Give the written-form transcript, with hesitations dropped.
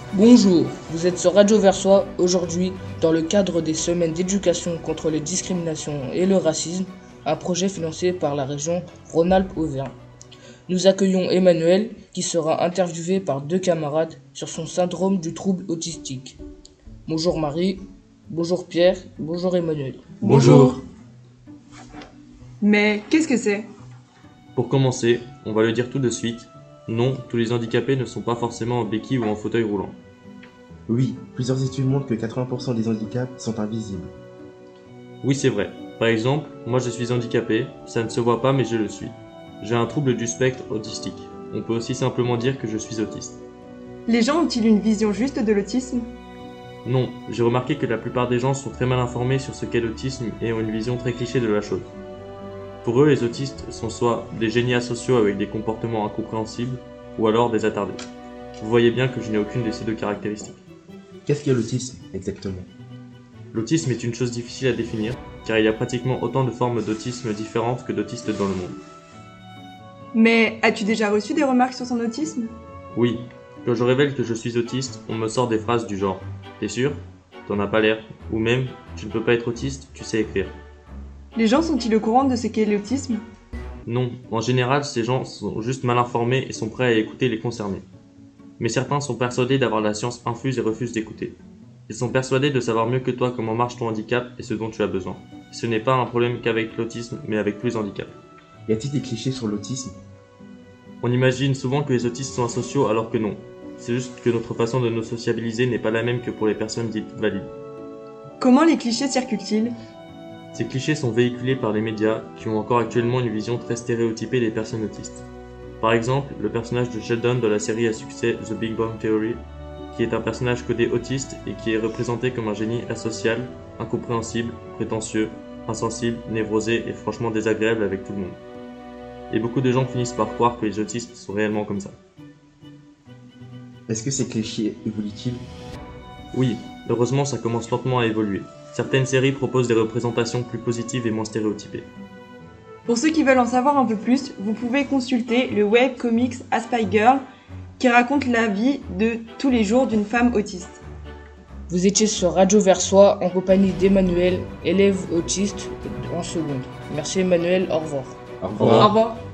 Bonjour, vous êtes sur Radio Versoix. Aujourd'hui, dans le cadre des semaines d'éducation contre les discriminations et le racisme, un projet financé par la région Rhône-Alpes-Auvergne. Nous accueillons Emmanuel qui sera interviewé par deux camarades sur son syndrome du trouble autistique. Bonjour Marie, bonjour Pierre, bonjour Emmanuel. Bonjour. Mais qu'est-ce que c'est? Pour commencer, on va le dire tout de suite, non, tous les handicapés ne sont pas forcément en béquille ou en fauteuil roulant. Oui, plusieurs études montrent que 80% des handicaps sont invisibles. Oui, c'est vrai. Par exemple, moi je suis handicapé, ça ne se voit pas mais je le suis. J'ai un trouble du spectre autistique. On peut aussi simplement dire que je suis autiste. Les gens ont-ils une vision juste de l'autisme? Non, j'ai remarqué que la plupart des gens sont très mal informés sur ce qu'est l'autisme et ont une vision très cliché de la chose. Pour eux, les autistes sont soit des génies asociaux avec des comportements incompréhensibles, ou alors des attardés. Vous voyez bien que je n'ai aucune de ces deux caractéristiques. Qu'est-ce que l'autisme exactement? L'autisme est une chose difficile à définir, car il y a pratiquement autant de formes d'autisme différentes que d'autistes dans le monde. Mais as-tu déjà reçu des remarques sur son autisme? Oui, quand je révèle que je suis autiste, on me sort des phrases du genre « T'es sûr? T'en as pas l'air » ou même « Tu ne peux pas être autiste, tu sais écrire ». Les gens sont-ils au courant de ce qu'est l'autisme? Non, en général, ces gens sont juste mal informés et sont prêts à écouter les concernés. Mais certains sont persuadés d'avoir la science infuse et refusent d'écouter. Ils sont persuadés de savoir mieux que toi comment marche ton handicap et ce dont tu as besoin. Ce n'est pas un problème qu'avec l'autisme, mais avec tous les handicaps. Y a-t-il des clichés sur l'autisme? On imagine souvent que les autistes sont asociaux alors que non. C'est juste que notre façon de nous sociabiliser n'est pas la même que pour les personnes dites valides. Comment les clichés circulent-ils? Ces clichés sont véhiculés par les médias qui ont encore actuellement une vision très stéréotypée des personnes autistes. Par exemple, le personnage de Sheldon de la série à succès The Big Bang Theory, qui est un personnage codé autiste et qui est représenté comme un génie asocial, incompréhensible, prétentieux, insensible, névrosé et franchement désagréable avec tout le monde. Et beaucoup de gens finissent par croire que les autistes sont réellement comme ça. Est-ce que ces clichés évoluent-ils? Oui, heureusement ça commence lentement à évoluer. Certaines séries proposent des représentations plus positives et moins stéréotypées. Pour ceux qui veulent en savoir un peu plus, vous pouvez consulter le webcomics Aspy Girl qui raconte la vie de tous les jours d'une femme autiste. Vous étiez sur Radio Versoix en compagnie d'Emmanuel, élève autiste en seconde. Merci Emmanuel, au revoir. Au revoir. Au revoir.